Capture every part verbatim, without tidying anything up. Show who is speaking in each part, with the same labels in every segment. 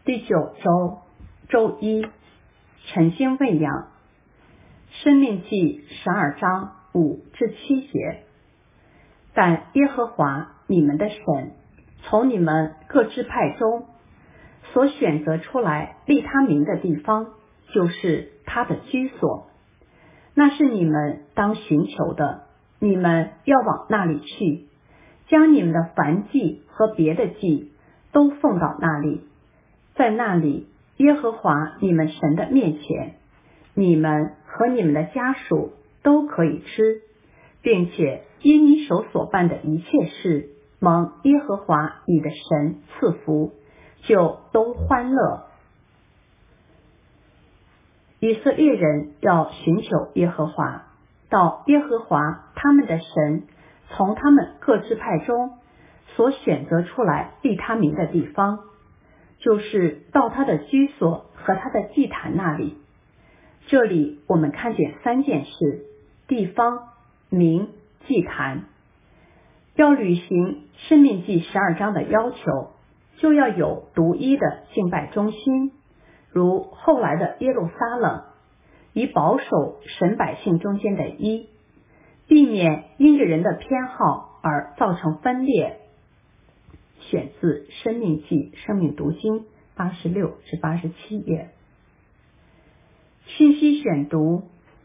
Speaker 1: 第九周周一，晨星喂养。申命记十二章五至七节。但耶和华你们的神从你们各支派中所选择出来立他名的地方，就是他的居所，那是你们当寻求的，你们要往那里去，将你们的燔祭和别的祭都奉到那里，在那里耶和华你们神的面前，你们和你们的家属都可以吃，并且因你手所办的一切事蒙耶和华你的神赐福，就都欢乐。以色列人要寻求耶和华，到耶和华他们的神从他们各支派中所选择出来立他名的地方，就是到他的居所和他的祭坛那里。这里我们看见三件事：地方、名、祭坛。要履行申命记十二章的要求，就要有独一的敬拜中心，如后来的耶路撒冷，以保守神百姓中间的一，避免因着人的偏好而造成分裂。选自申命记生命读经八十六至八十七页。信息选读：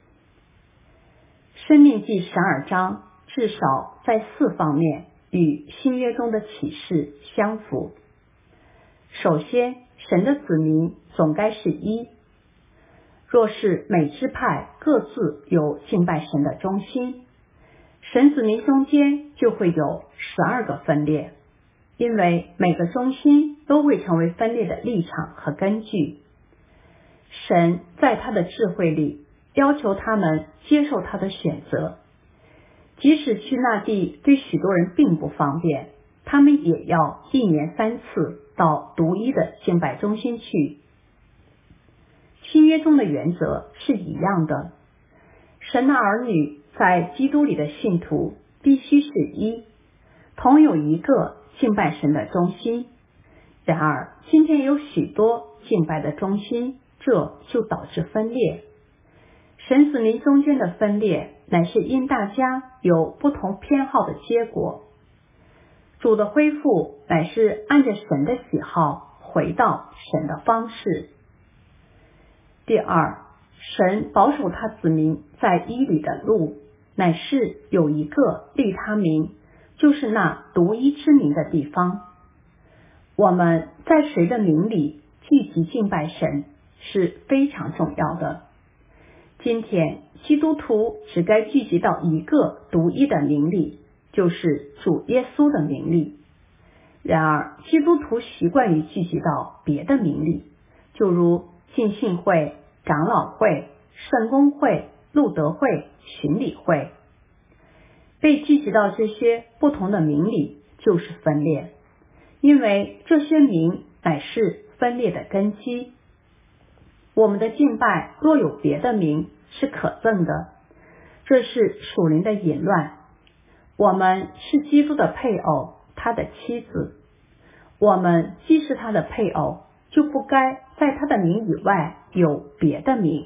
Speaker 1: 申命记十二章至少在四方面与新约中的启示相符。首先，神的子民总该是一。若是每支派各自有敬拜神的中心，神子民中间就会有十二个分裂，因为每个中心都会成为分裂的立场和根据。神在他的智慧里要求他们接受他的选择，即使去那地对许多人并不方便，他们也要一年三次到独一的敬拜中心去。新约中的原则是一样的，神的儿女在基督里的信徒必须是一，同有一个敬拜神的中心。然而今天有许多敬拜的中心，这就导致分裂。神子民中间的分裂乃是因大家有不同偏好的结果。主的恢复乃是按着神的喜好回到神的方式。第二，神保守他子民在一里的路，乃是有一个立他名，就是那独一之名的地方。我们在谁的名里聚集敬拜神是非常重要的。今天基督徒只该聚集到一个独一的名里，就是主耶稣的名里。然而基督徒习惯于聚集到别的名里，就如浸信会、长老会、圣公会、路德会、巡礼会。被聚集到这些不同的名里就是分裂，因为这些名乃是分裂的根基。我们的敬拜若有别的名是可憎的，这是属灵的淫乱。我们是基督的配偶，他的妻子。我们既是他的配偶，就不该在他的名以外有别的名。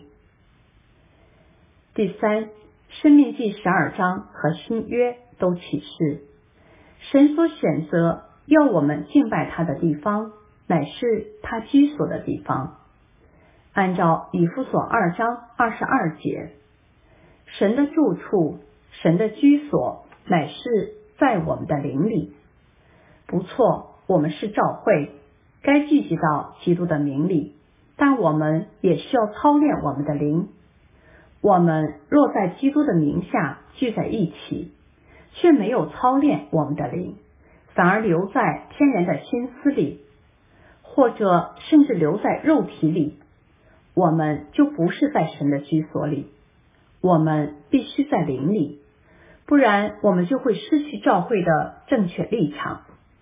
Speaker 1: 第三，申命记十二章和新约都启示，神所选择要我们敬拜他的地方，乃是他居所的地方。按照以弗所二章二十二节，神的住处，神的居所乃是在我们的灵里。不错，我们是教会，该聚集到基督的名里，但我们也需要操练我们的灵。我们若在基督的名下聚在一起，却没有操练我们的灵，反而留在天然的心思里，或者甚至留在肉体里，我们就不是在神的居所里。我们必须在灵里，不然我们就会失去教会的正确立场。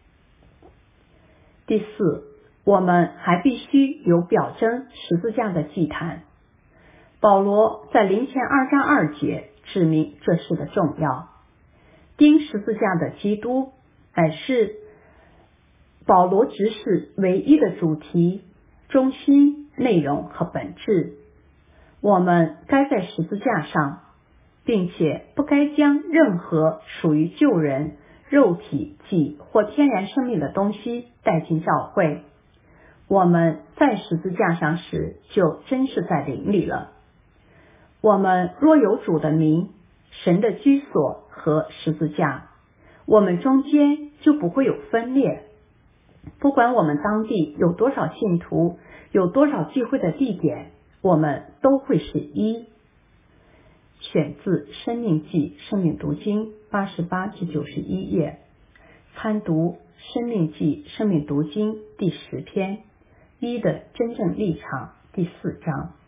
Speaker 1: 第四，我们还必须有表征十字架的祭坛。保罗在林前二章二节指明这事的重要。钉十字架的基督乃是保罗指示唯一的主题， 中心、内容和本质。我们该在十字架上，并且不该将任何属于救人、肉体体或天然生命的东西带进教会。我们在十字架上时，就真是在灵里了。我们若有主的名、神的居所和十字架，我们中间就不会有分裂。不管我们当地有多少信徒，有多少聚会的地点，我们都会是一。选自《生命记》生命读经八十八至九十一页，参读《生命记》生命读经第十篇，一的真正立场第四章。